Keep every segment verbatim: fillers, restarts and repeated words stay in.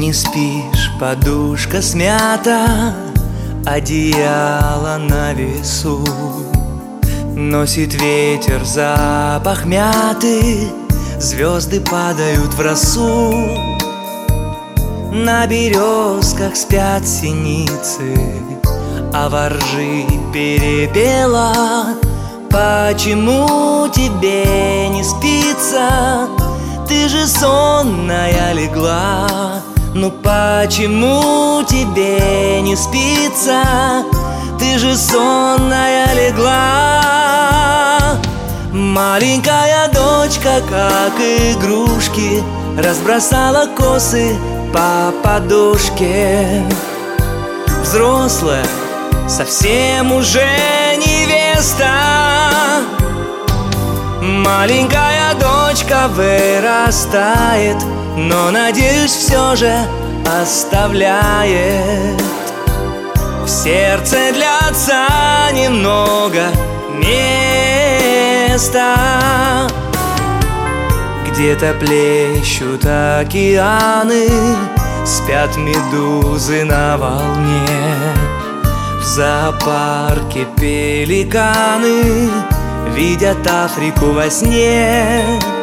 Не спишь, подушка смята, одеяло на весу. Носит ветер запах мяты, звезды падают в росу. На березках спят синицы, а воржи перепела. Почему тебе не спится? Ты же сонная легла. Ну почему тебе не спится? Ты же сонная легла. Маленькая дочка, как игрушки, разбросала косы по подушке. Взрослая, совсем уже невеста. Маленькая дочка вырастает, но, надеюсь, все же оставляет в сердце для отца немного места. Где-то плещут океаны, спят медузы на волне. В зоопарке пеликаны видят Африку во сне.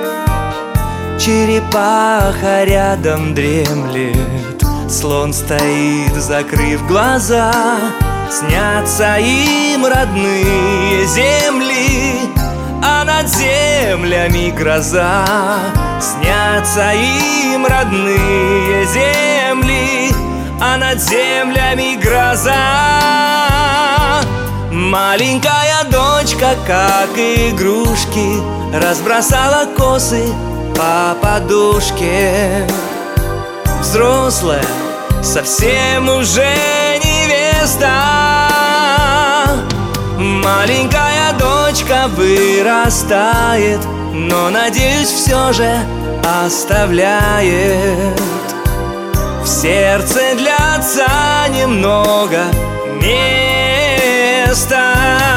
Черепаха рядом дремлет, слон стоит, закрыв глаза. Снятся им родные земли, а над землями гроза. Снятся им родные земли, а над землями гроза. Маленькая дочка, как игрушки, разбросала косы по подушке. Взрослая, совсем уже невеста. Маленькая дочка вырастает, но, надеюсь, все же оставляет в сердце для отца немного места.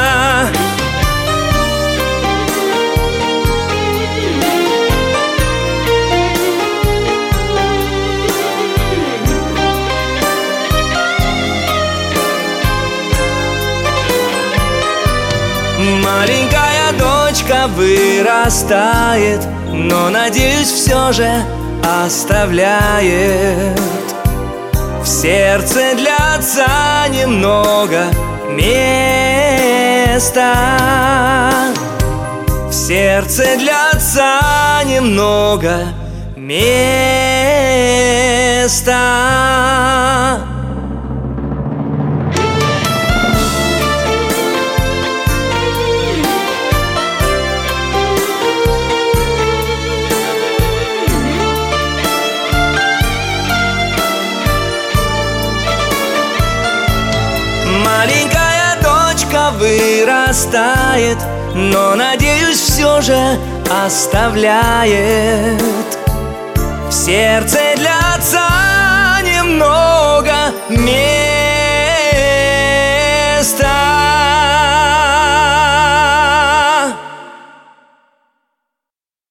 Маленькая дочка вырастает, но, надеюсь, все же оставляет в сердце для отца немного места. В сердце для отца немного места. Маленькая дочка вырастает, но, надеюсь, все же оставляет в сердце для отца немного места.